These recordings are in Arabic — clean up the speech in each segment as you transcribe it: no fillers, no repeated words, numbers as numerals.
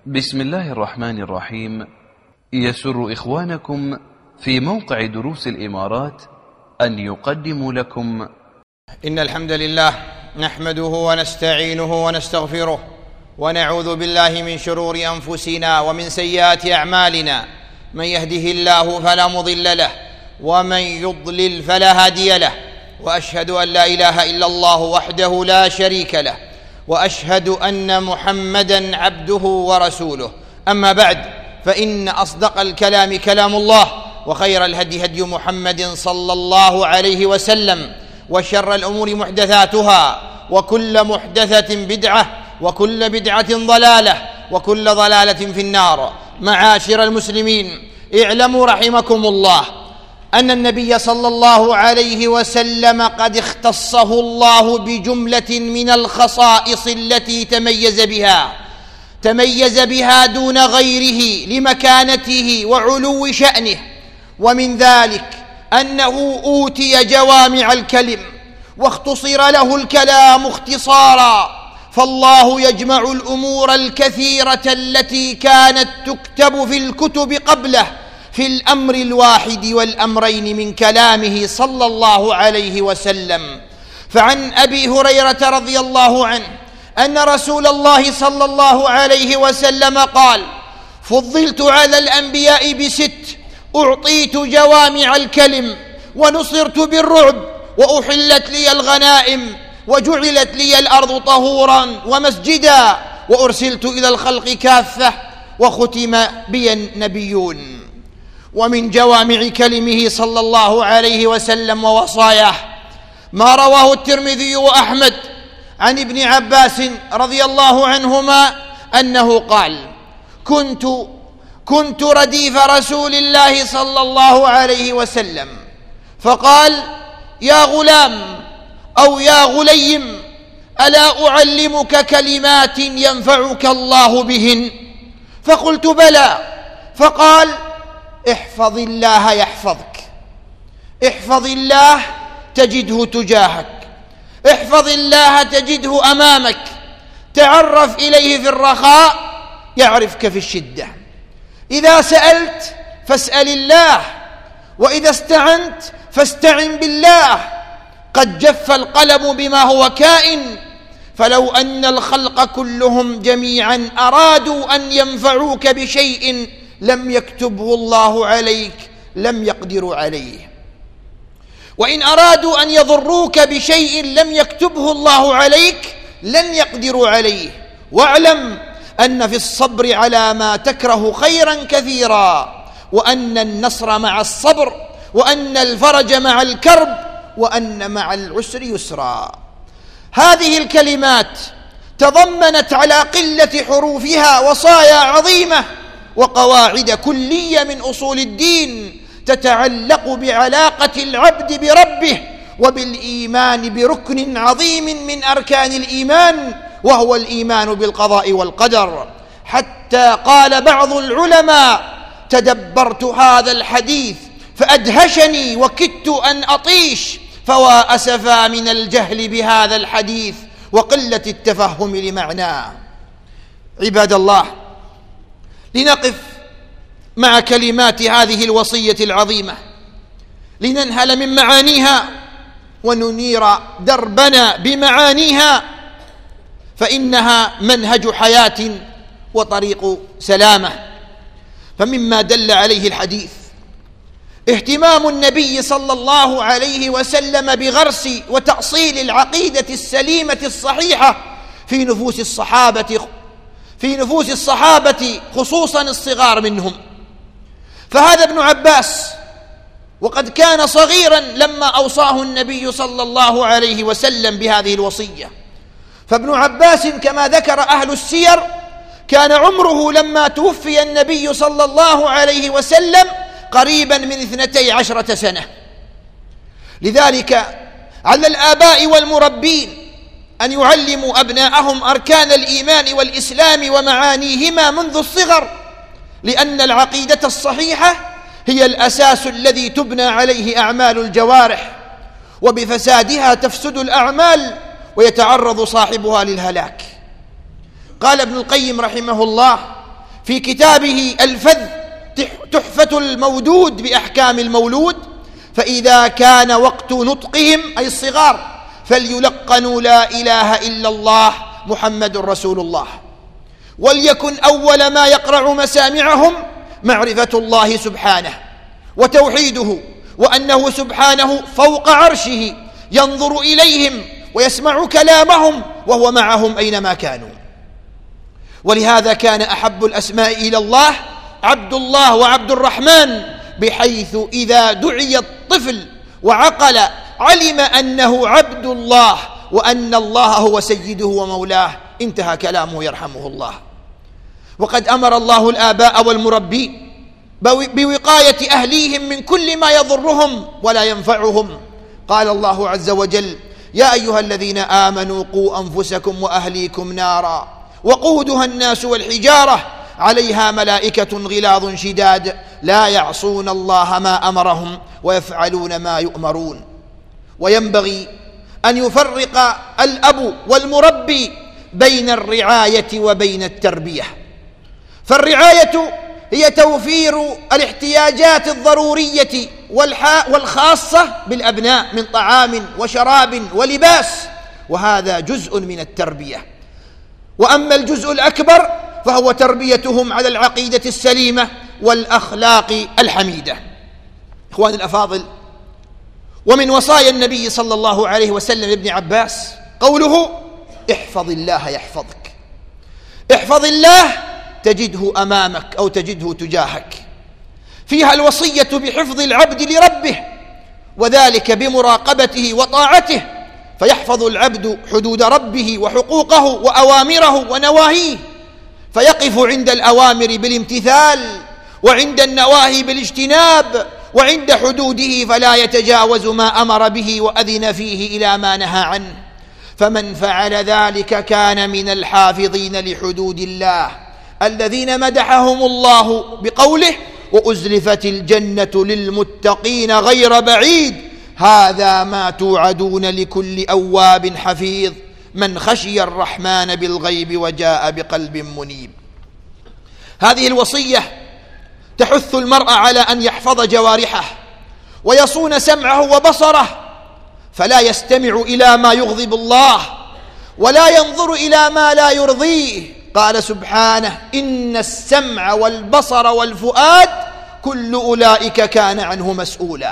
بسم الله الرحمن الرحيم. يسر إخوانكم في موقع دروس الإمارات أن يقدموا لكم إن الحمد لله نحمده ونستعينه ونستغفره ونعوذ بالله من شرور أنفسنا ومن سيئات أعمالنا. من يهده الله فلا مضل له ومن يضلل فلا هادي له، وأشهد أن لا إله إلا الله وحده لا شريك له، وأشهد أن محمدًا عبده ورسوله. أما بعد، فإن أصدق الكلام كلام الله، وخير الهدي هدي محمد صلى الله عليه وسلم، وشر الأمور محدثاتها، وكل محدثة بدعة، وكل بدعة ضلالة، وكل ضلالة في النار. معاشر المسلمين، اعلموا رحمكم الله أن النبي صلى الله عليه وسلم قد اختصه الله بجملة من الخصائص التي تميز بها دون غيره لمكانته وعلو شأنه، ومن ذلك أنه أوتي جوامع الكلم واختصر له الكلام اختصارا، فالله يجمع الأمور الكثيرة التي كانت تكتب في الكتب قبله في الأمر الواحد والأمرين من كلامه صلى الله عليه وسلم. فعن أبي هريرة رضي الله عنه أن رسول الله صلى الله عليه وسلم قال: فضلت على الأنبياء ب6: أعطيت جوامع الكلم، ونصرت بالرعب، وأحلت لي الغنائم، وجعلت لي الأرض طهورا ومسجدا، وأرسلت إلى الخلق كافة، وختم بي النبيون. ومن جوامع كلمه صلى الله عليه وسلم ووصاياه ما رواه الترمذي وأحمد عن ابن عباس رضي الله عنهما أنه قال: كنت رديف رسول الله صلى الله عليه وسلم، فقال: يا غلام أو يا غليم، ألا أعلمك كلمات ينفعك الله بهن؟ فقلت: بلى. فقال: احفظ الله يحفظك، احفظ الله تجده تجاهك، احفظ الله تجده أمامك، تعرف إليه في الرخاء يعرفك في الشدة، إذا سألت فاسأل الله، وإذا استعنت فاستعن بالله. قد جف القلم بما هو كائن، فلو أن الخلق كلهم جميعا أرادوا أن ينفعوك بشيء لم يكتبه الله عليك لم يقدروا عليه، وإن أرادوا أن يضروك بشيء لم يكتبه الله عليك لن يقدروا عليه. واعلم أن في الصبر على ما تكره خيرا كثيرا، وأن النصر مع الصبر، وأن الفرج مع الكرب، وأن مع العسر يسرا. هذه الكلمات تضمنت على قلة حروفها وصايا عظيمة وقواعد كلية من أصول الدين تتعلق بعلاقة العبد بربه، وبالإيمان بركن عظيم من أركان الإيمان، وهو الإيمان بالقضاء والقدر. حتى قال بعض العلماء: تدبرت هذا الحديث فأدهشني وكدت أن أطيش، فوا أسفا من الجهل بهذا الحديث وقلة التفهم لمعناه. عباد الله، لنقف مع كلمات هذه الوصية العظيمة لننهل من معانيها وننير دربنا بمعانيها، فإنها منهج حياة وطريق سلامة. فمما دل عليه الحديث اهتمام النبي صلى الله عليه وسلم بغرس وتأصيل العقيدة السليمة الصحيحة في نفوس الصحابة خصوصا الصغار منهم. فهذا ابن عباس، وقد كان صغيرا لما أوصاه النبي صلى الله عليه وسلم بهذه الوصية. فابن عباس كما ذكر أهل السير كان عمره لما توفي النبي صلى الله عليه وسلم قريبا من 12 سنة. لذلك على الآباء والمربين أن يعلموا أبناءهم أركان الإيمان والإسلام ومعانيهما منذ الصغر، لأن العقيدة الصحيحة هي الأساس الذي تبنى عليه أعمال الجوارح، وبفسادها تفسد الأعمال ويتعرض صاحبها للهلاك. قال ابن القيم رحمه الله: في كتابه الفذ تحفة المودود بأحكام المولود: فإذا كان وقت نطقهم أي الصغار فليلقنوا لا إله إلا الله محمد رسول الله، وليكن أول ما يقرع مسامعهم معرفة الله سبحانه وتوحيده، وأنه سبحانه فوق عرشه ينظر إليهم ويسمع كلامهم وهو معهم أينما كانوا. ولهذا كان أحب الأسماء إلى الله عبد الله وعبد الرحمن، بحيث إذا دعي الطفل وعقل علم أنه عبد الله وأن الله هو سيده ومولاه، انتهى كلامه يرحمه الله. وقد أمر الله الآباء والمربين بوقاية أهليهم من كل ما يضرهم ولا ينفعهم. قال الله عز وجل: يا أيها الذين آمنوا قوا أنفسكم وأهليكم نارا وقودها الناس والحجارة عليها ملائكة غلاظ شداد لا يعصون الله ما أمرهم ويفعلون ما يؤمرون. وينبغي أن يفرق الأب والمربي بين الرعاية وبين التربية، فالرعاية هي توفير الاحتياجات الضرورية والخاصة بالأبناء من طعام وشراب ولباس، وهذا جزء من التربية. وأما الجزء الأكبر فهو تربيتهم على العقيدة السليمة والأخلاق الحميدة. إخواني الأفاضل، ومن وصايا النبي صلى الله عليه وسلم لابن عباس قوله: احفظ الله يحفظك. احفظ الله تجده أمامك أو تجده تجاهك. فيها الوصية بحفظ العبد لربه، وذلك بمراقبته وطاعته، فيحفظ العبد حدود ربه وحقوقه وأوامره ونواهيه، فيقف عند الأوامر بالامتثال، وعند النواهي بالاجتناب، وعند حدوده فلا يتجاوز ما أمر به وأذن فيه إلى ما نهى عنه. فمن فعل ذلك كان من الحافظين لحدود الله الذين مدحهم الله بقوله: وأزلفت الجنة للمتقين غير بعيد هذا ما توعدون لكل أواب حفيظ من خشي الرحمن بالغيب وجاء بقلب منيب. هذه الوصية تحث المرء على أن يحفظ جوارحه ويصون سمعه وبصره، فلا يستمع إلى ما يغضب الله ولا ينظر إلى ما لا يرضيه. قال سبحانه: إن السمع والبصر والفؤاد كل أولئك كان عنه مسؤولا.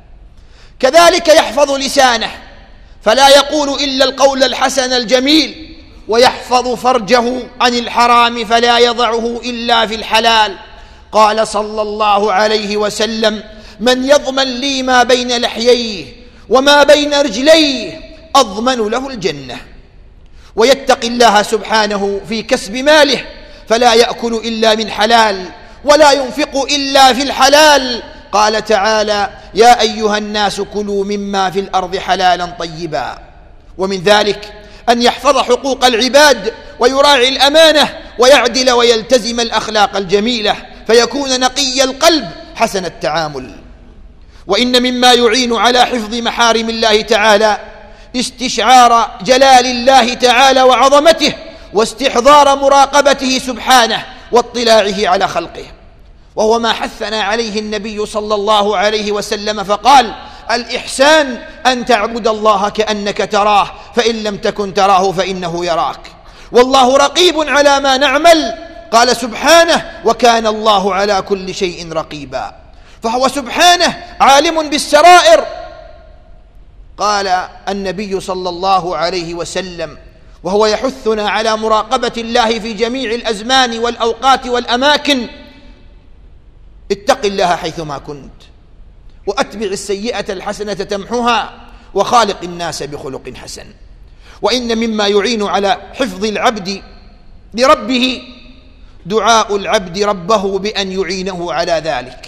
كذلك يحفظ لسانه فلا يقول إلا القول الحسن الجميل، ويحفظ فرجه عن الحرام فلا يضعه إلا في الحلال. قال صلى الله عليه وسلم: من يضمن لي ما بين لحييه وما بين رجليه أضمن له الجنة. ويتقي الله سبحانه في كسب ماله فلا يأكل إلا من حلال ولا ينفق إلا في الحلال. قال تعالى: يا أيها الناس كلوا مما في الأرض حلالا طيبا. ومن ذلك أن يحفظ حقوق العباد ويراعي الأمانة ويعدل ويلتزم الأخلاق الجميلة، فيكون نقي القلب حسن التعامل. وإن مما يعين على حفظ محارم الله تعالى استشعار جلال الله تعالى وعظمته، واستحضار مراقبته سبحانه واطلاعه على خلقه، وهو ما حثنا عليه النبي صلى الله عليه وسلم فقال: الإحسان أن تعبد الله كأنك تراه فإن لم تكن تراه فإنه يراك، والله رقيب على ما نعمل. قال سبحانه: وكان الله على كل شيء رقيبا. فهو سبحانه عالم بالسرائر. قال النبي صلى الله عليه وسلم وهو يحثنا على مراقبة الله في جميع الأزمان والأوقات والأماكن: اتق الله حيثما كنت، وأتبع السيئة الحسنة تمحها، وخالق الناس بخلق حسن. وإن مما يعين على حفظ العبد لربه دعاء العبد ربه بأن يعينه على ذلك.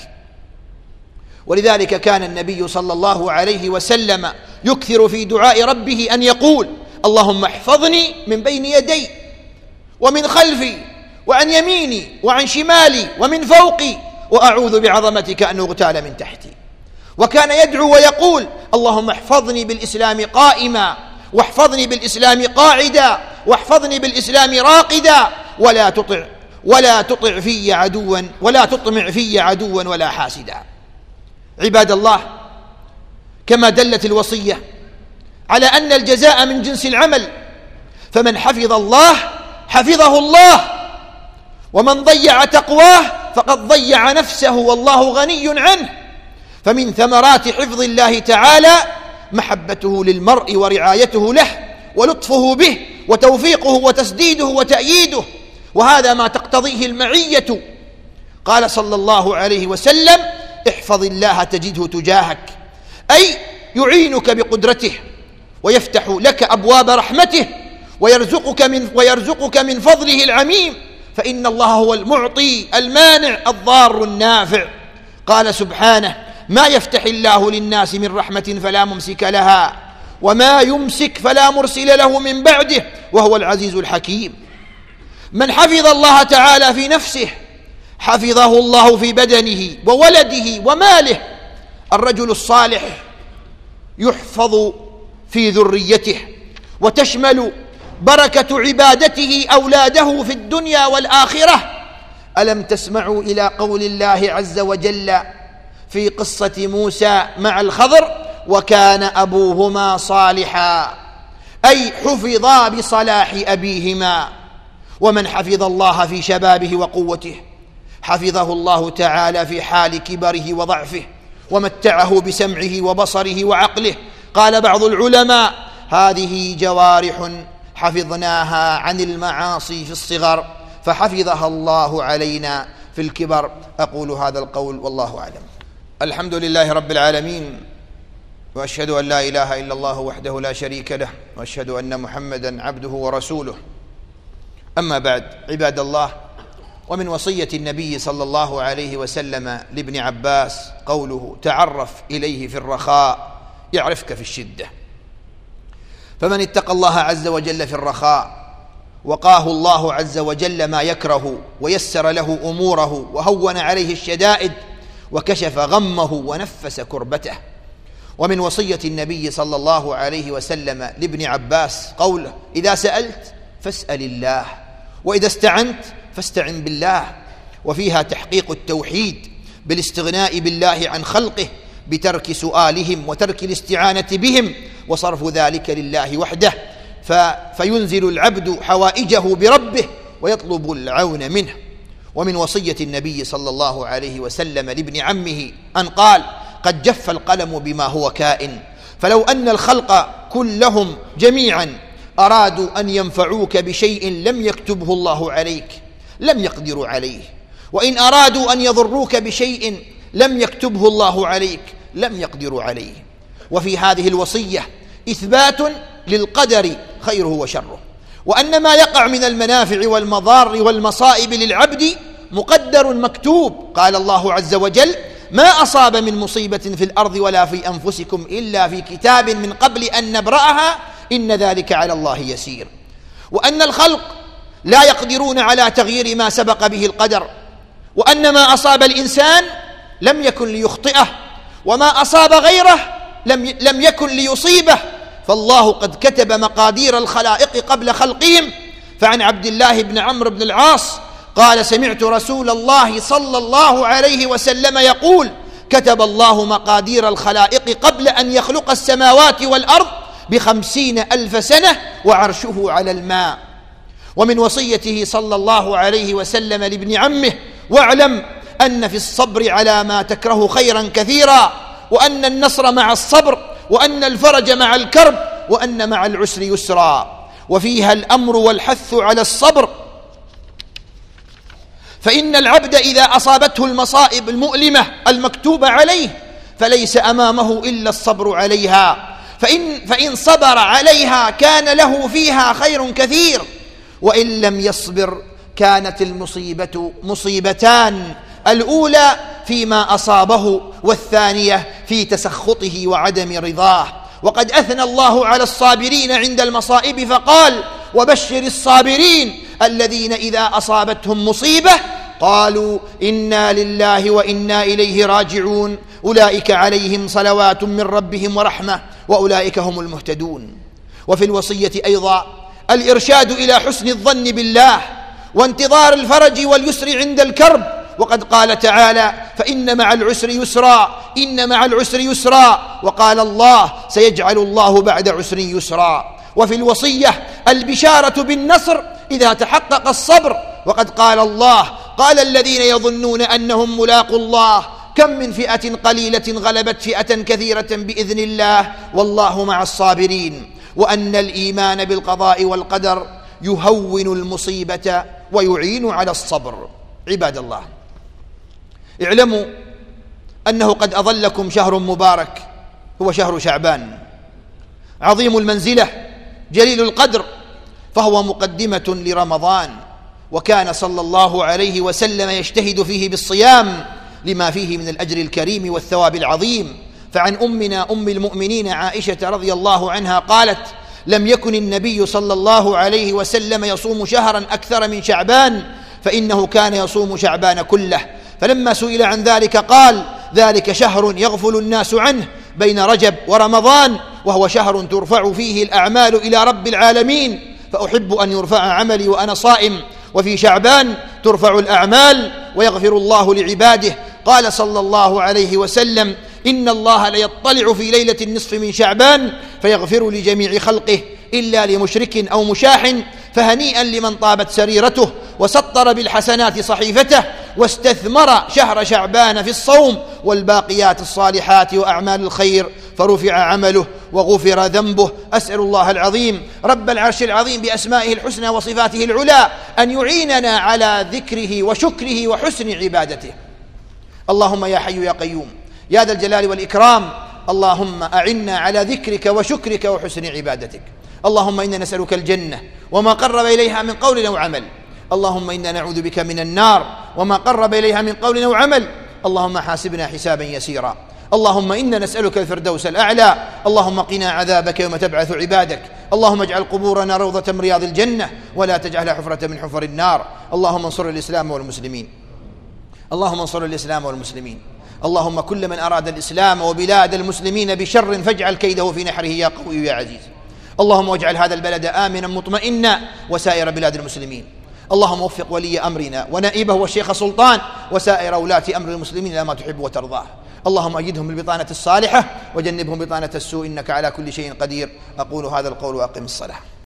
ولذلك كان النبي صلى الله عليه وسلم يكثر في دعاء ربه أن يقول: اللهم احفظني من بين يدي ومن خلفي وعن يميني وعن شمالي ومن فوقي، وأعوذ بعظمتك أن أغتال من تحتي. وكان يدعو ويقول: اللهم احفظني بالإسلام قائما، واحفظني بالإسلام قاعدا، واحفظني بالإسلام راقدا، ولا تطمع في عدوا ولا حاسدا. عباد الله، كما دلت الوصية على أن الجزاء من جنس العمل، فمن حفظ الله حفظه الله، ومن ضيع تقواه فقد ضيع نفسه والله غني عنه. فمن ثمرات حفظ الله تعالى محبته للمرء ورعايته له ولطفه به وتوفيقه وتسديده وتأييده، وهذا ما تقتضيه المعية. قال صلى الله عليه وسلم: احفظ الله تجده تجاهك، أي يعينك بقدرته ويفتح لك أبواب رحمته ويرزقك من فضله العميم، فإن الله هو المعطي المانع الضار النافع. قال سبحانه: ما يفتح الله للناس من رحمة فلا ممسك لها وما يمسك فلا مرسل له من بعده وهو العزيز الحكيم. من حفظ الله تعالى في نفسه حفظه الله في بدنه وولده وماله. الرجل الصالح يحفظ في ذريته، وتشمل بركة عبادته أولاده في الدنيا والآخرة. ألم تسمعوا إلى قول الله عز وجل في قصة موسى مع الخضر: وكان أبوهما صالحا، أي حفظا بصلاح أبيهما. ومن حفظ الله في شبابه وقوته حفظه الله تعالى في حال كبره وضعفه، ومتعه بسمعه وبصره وعقله. قال بعض العلماء: هذه جوارح حفظناها عن المعاصي في الصغر فحفظها الله علينا في الكبر. أقول هذا القول والله أعلم. الحمد لله رب العالمين، وأشهد أن لا إله إلا الله وحده لا شريك له، وأشهد أن محمدا عبده ورسوله. أما بعد، عباد الله، ومن وصية النبي صلى الله عليه وسلم لابن عباس قوله: تعرف إليه في الرخاء يعرفك في الشدة. فمن اتقى الله عز وجل في الرخاء وقاه الله عز وجل ما يكره، ويسر له أموره، وهون عليه الشدائد، وكشف غمه ونفس كربته. ومن وصية النبي صلى الله عليه وسلم لابن عباس قوله: إذا سألت فاسأل الله، وإذا استعنت فاستعن بالله. وفيها تحقيق التوحيد بالاستغناء بالله عن خلقه بترك سؤالهم وترك الاستعانة بهم، وصرف ذلك لله وحده، فينزل العبد حوائجه بربه ويطلب العون منه. ومن وصية النبي صلى الله عليه وسلم لابن عمه أن قال: قد جف القلم بما هو كائن، فلو أن الخلق كلهم جميعا أرادوا أن ينفعوك بشيء لم يكتبه الله عليك لم يقدروا عليه، وإن أرادوا أن يضروك بشيء لم يكتبه الله عليك لم يقدروا عليه. وفي هذه الوصية إثبات للقدر خيره وشره، وأن ما يقع من المنافع والمضار والمصائب للعبد مقدر مكتوب. قال الله عز وجل: ما أصاب من مصيبة في الأرض ولا في أنفسكم إلا في كتاب من قبل أن نبرأها إن ذلك على الله يسير. وأن الخلق لا يقدرون على تغيير ما سبق به القدر، وأن ما أصاب الإنسان لم يكن ليخطئه، وما أصاب غيره لم يكن ليصيبه، فالله قد كتب مقادير الخلائق قبل خلقهم. فعن عبد الله بن عمرو بن العاص قال: سمعت رسول الله صلى الله عليه وسلم يقول: كتب الله مقادير الخلائق قبل أن يخلق السماوات والأرض ب50,000 سنة وعرشه على الماء. ومن وصيته صلى الله عليه وسلم لابن عمه: واعلم أن في الصبر على ما تكره خيرا كثيرا، وأن النصر مع الصبر، وأن الفرج مع الكرب، وأن مع العسر يسرا. وفيها الأمر والحث على الصبر، فإن العبد إذا أصابته المصائب المؤلمة المكتوبة عليه فليس أمامه إلا الصبر عليها، فإن صبر عليها كان له فيها خير كثير، وإن لم يصبر كانت المصيبة مصيبتان: الأولى فيما أصابه، والثانية في تسخطه وعدم رضاه. وقد أثنى الله على الصابرين عند المصائب فقال: وبشر الصابرين الذين إذا أصابتهم مصيبة قالوا إنا لله وإنا إليه راجعون أولئك عليهم صلوات من ربهم ورحمة وأولئك هم المهتدون. وفي الوصية أيضا الإرشاد إلى حسن الظن بالله، وانتظار الفرج واليسر عند الكرب. وقد قال تعالى: فإن مع العسر يسرا، إن مع العسر يسرا. وقال الله: سيجعل الله بعد عسر يسرا. وفي الوصية البشارة بالنصر إذا تحقق الصبر. وقد قال الله: قال الذين يظنون أنهم ملاقوا الله كم من فئة قليلة غلبت فئة كثيرة بإذن الله والله مع الصابرين. وأن الإيمان بالقضاء والقدر يهون المصيبة ويعين على الصبر. عباد الله، اعلموا أنه قد أظلكم شهر مبارك هو شهر شعبان، عظيم المنزلة جليل القدر، فهو مقدمة لرمضان. وكان صلى الله عليه وسلم يجتهد فيه بالصيام لما فيه من الأجر الكريم والثواب العظيم. فعن أمنا أم المؤمنين عائشة رضي الله عنها قالت: لم يكن النبي صلى الله عليه وسلم يصوم شهرا أكثر من شعبان، فإنه كان يصوم شعبان كله. فلما سئل عن ذلك قال: ذلك شهر يغفل الناس عنه بين رجب ورمضان، وهو شهر ترفع فيه الأعمال إلى رب العالمين، فأحب أن يرفع عملي وأنا صائم. وفي شعبان ترفع الأعمال ويغفر الله لعباده. قال صلى الله عليه وسلم: إن الله ليطلع في ليلة النصف من شعبان فيغفر لجميع خلقه إلا لمشرك أو مشاح، فهنيئا لمن طابت سريرته وسطر بالحسنات صحيفته واستثمر شهر شعبان في الصوم والباقيات الصالحات وأعمال الخير، فرفع عمله وغفر ذنبه. أسأل الله العظيم رب العرش العظيم بأسمائه الحسنى وصفاته العلى أن يعيننا على ذكره وشكره وحسن عبادته. اللهم يا حي يا قيوم يا ذا الجلال والإكرام، اللهم أعنا على ذكرك وشكرك وحسن عبادتك. اللهم إنا نسألك الجنة وما قرب إليها من قول أو عمل. اللهم إنا نعوذ بك من النار وما قرب إليها من قول أو عمل. اللهم حاسبنا حسابا يسيرا. اللهم إنا نسألك الفردوس الأعلى. اللهم قنا عذابك يوم تبعث عبادك. اللهم اجعل قبورنا روضة من رياض الجنة ولا تجعلها حفرة من حفر النار. اللهم انصر الإسلام والمسلمين. اللهم انصر الإسلام والمسلمين. اللهم كل من أراد الإسلام وبلاد المسلمين بشر فاجعل كيده في نحره يا قوي يا عزيز. اللهم واجعل هذا البلد آمنا مطمئنا وسائر بلاد المسلمين. اللهم وفق ولي أمرنا ونائبه والشيخ سلطان وسائر ولاة أمر المسلمين إلى ما تحب وترضاه. اللهم أيدهم بالبطانة الصالحة وجنبهم بطانة السوء إنك على كل شيء قدير. أقول هذا القول وأقم الصلاة.